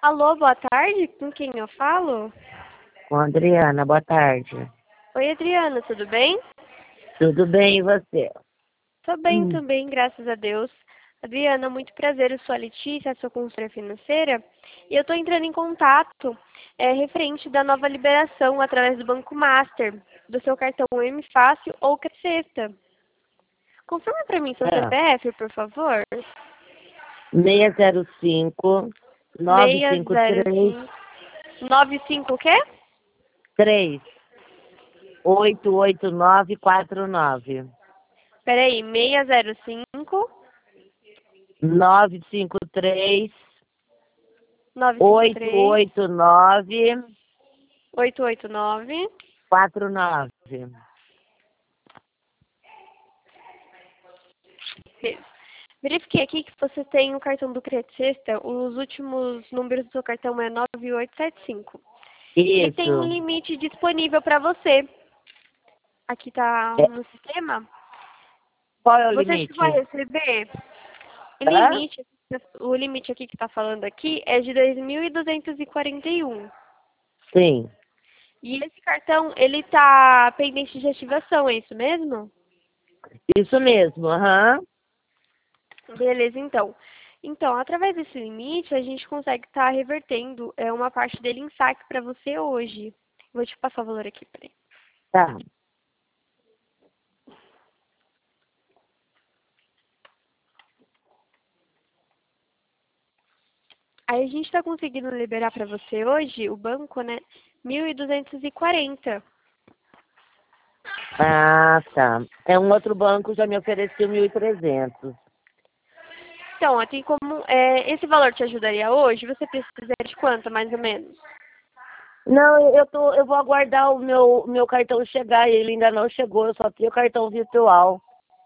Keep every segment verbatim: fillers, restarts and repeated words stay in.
Alô, boa tarde. Com quem eu falo? Com a Adriana, boa tarde. Oi, Adriana, tudo bem? Tudo bem, e você? Tô bem Hum. também, graças a Deus. Adriana, muito prazer, eu sou a Letícia, sou consultora financeira, e eu tô entrando em contato é, referente da nova liberação através do Banco Master, do seu cartão M Fácil ou Crescesta. Confirma para mim seu É. C P F, por favor. seis zero cinco, nove cinco três, nove cinco o quê? três, oito oito nove quatro nove. Peraí, seis zero cinco, nove cinco três, nove cinco oito três, oito nove oito oito nove. quatro nove. Verifiquei aqui que você tem o cartão do Crédito Sexta, os últimos números do seu cartão é nove oito sete cinco. E tem um Isso. limite disponível para você. Aqui está É, no sistema. qual é o Você chegou a limite? receber? O Hã? limite, o limite aqui que está falando aqui é de dois mil duzentos e quarenta e um. Sim. E esse cartão, ele está pendente de ativação, é isso mesmo? Isso mesmo, aham. Beleza, então. Então, através desse limite, a gente consegue estar revertendo é, uma parte dele em saque para você hoje. Vou te passar o valor aqui, peraí. Tá. Aí a gente está conseguindo liberar para você hoje, o banco, né, mil duzentos e quarenta. Ah, tá. É um outro banco já me ofereceu mil e trezentos. Então, ó, tem como, é, esse valor te ajudaria hoje? Você precisa de quanto, mais ou menos? Não, eu tô, eu vou aguardar o meu, meu cartão chegar. Ele ainda não chegou, eu só tenho o cartão virtual.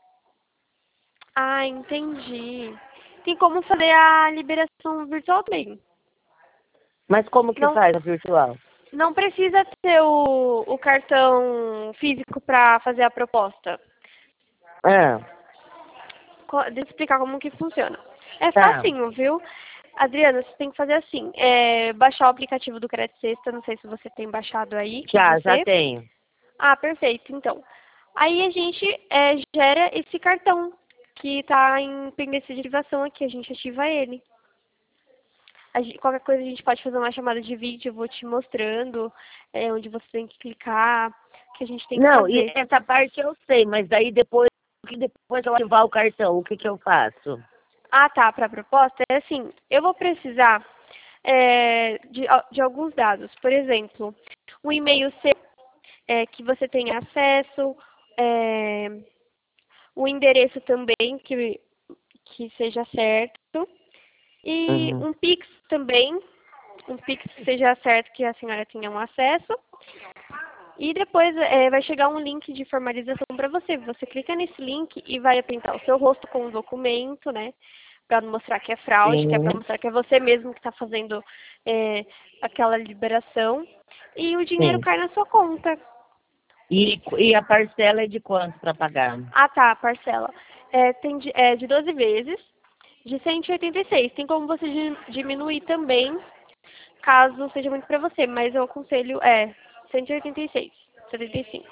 Ah, entendi. Tem como fazer a liberação virtual também. Mas como que Não, faz a virtual? não precisa ter o, o cartão físico para fazer a proposta. Ah, Co- Deixa eu explicar como que funciona. É tá. facinho, viu? Adriana, você tem que fazer assim, é, baixar o aplicativo do Crédito Sexta, não sei se você tem baixado aí com Já, já você. tenho. Ah, perfeito, então. Aí a gente é, gera esse cartão que está em pendência de ativação aqui, a gente ativa ele. A gente- qualquer coisa a gente pode fazer uma chamada de vídeo, eu vou te mostrando é, onde você tem que clicar, o que a gente tem que Não, e fazer. essa parte eu sei, mas daí depois que depois eu ativar o cartão, o que que eu faço? Ah, tá, para a proposta é assim, eu vou precisar é, de, de alguns dados, por exemplo, um e-mail seu é, que você tenha acesso, é, o endereço também que, que seja certo, e Uhum. um Pix também, um Pix que seja certo que a senhora tenha um acesso. E depois é, vai chegar um link de formalização para você. Você clica nesse link e vai apontar o seu rosto com o documento, né? Para mostrar que é fraude, que é para Sim, mostrar que é você mesmo que está fazendo é, aquela liberação. E o dinheiro sim. cai na sua conta. E, e a parcela é de quanto para pagar? Ah, tá, parcela. É, tem de, é, de doze vezes, de cento e oitenta e seis. Tem como você di- diminuir também, caso seja muito para você, mas eu aconselho, é, cento e oitenta e seis, setenta e cinco.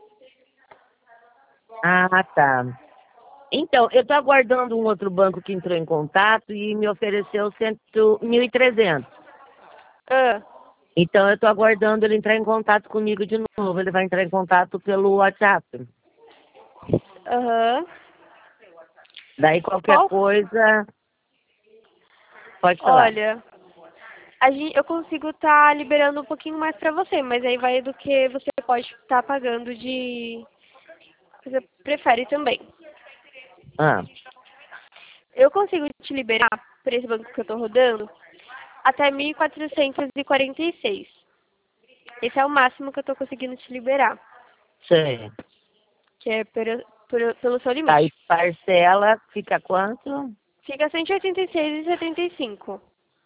Ah, tá. Então, eu estou aguardando um outro banco que entrou em contato e me ofereceu cento, mil e trezentos. Ah, Então, eu estou aguardando ele entrar em contato comigo de novo. Ele vai entrar em contato pelo WhatsApp. aham. Daí, qualquer Qual? coisa, pode falar. Olha, a gente, eu consigo estar liberando um pouquinho mais para você, mas aí vai do que você pode estar pagando de. Você prefere também. Ah, Eu consigo te liberar por esse banco que eu estou rodando até mil quatrocentos e quarenta e seis. Esse é o máximo que eu estou conseguindo te liberar, sei. que é pelo, pelo, pelo seu Aí, limite. parcela, fica quanto? Fica cento e oitenta e seis e setenta e cinco,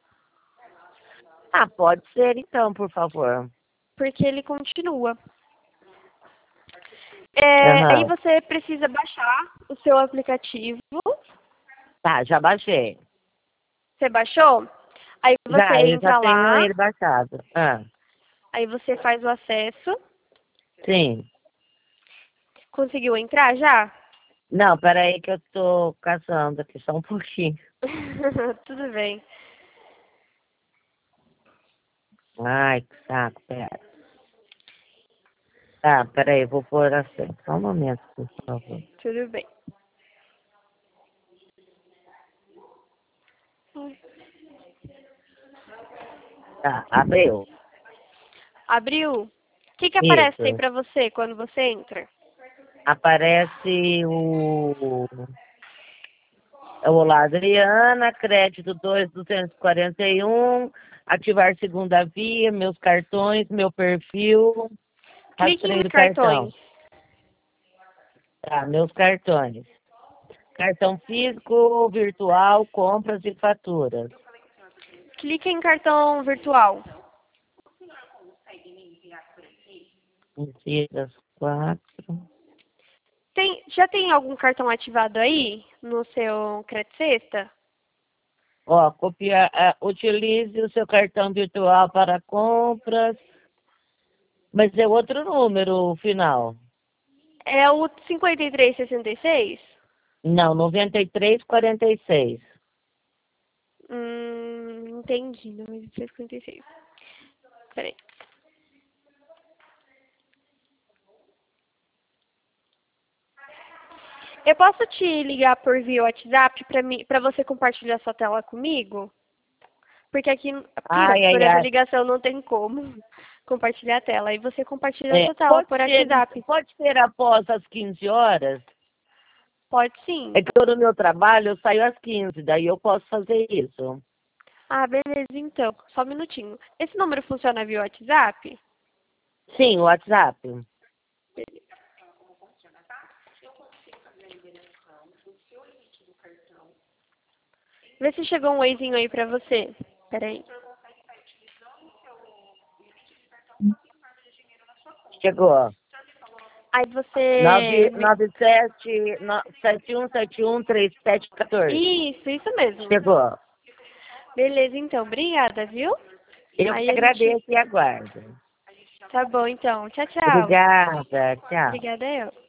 Ah, pode ser então, por favor. porque ele continua. É, aí Aham. você precisa baixar o seu aplicativo. Tá, já baixei. Você baixou? Aí você Já, eu já entra tenho lá, ele baixado. Ah, aí você faz o acesso. sim. Conseguiu entrar já? Não, peraí que eu tô caçando aqui só um pouquinho. Tudo bem. Ai, que saco, pera. Tá, peraí, vou pôr assim. Só um momento, por favor. Tudo bem. Tá, abriu. Abriu? O que que aparece aí Isso. pra você quando você entra? Aparece o... Olá, Adriana, crédito dois mil duzentos e quarenta e um, ativar segunda via, meus cartões, meu perfil, Clique em rastreio do cartão. cartões. Tá, meus cartões. Cartão físico, virtual, compras e faturas. Clique em cartão virtual. Incidas quatro. Tem, já tem algum cartão ativado aí no seu Crédito Sexta? Ó, copiar, ah, utilize o seu cartão virtual para compras, mas é outro número o final. É o cinquenta e três sessenta e seis? Não, noventa e três quarenta e seis. Hum, entendi. noventa e três cinquenta e seis. Peraí. Eu posso te ligar por via WhatsApp para mim, para você compartilhar sua tela comigo? Porque aqui, aqui, Ai, por ai, essa ai. ligação não tem como compartilhar a tela. Aí você compartilha a É, sua tela pode por ser, WhatsApp. pode ser após as quinze horas? Pode sim. É que eu no meu trabalho eu saio às quinze, daí eu posso fazer isso. Ah, beleza, então. Só um minutinho. Esse número funciona via WhatsApp? Sim, o WhatsApp. Vê se chegou um oizinho aí pra você. Peraí. Chegou. Aí você... nove me- nove sete sete um sete um três sete um quatro. Isso, isso mesmo. Chegou. Beleza, então. Obrigada, viu? Eu que Aí a gente... agradeço e aguardo. Tá bom, então. Tchau, tchau. Obrigada. Tchau. Obrigada eu.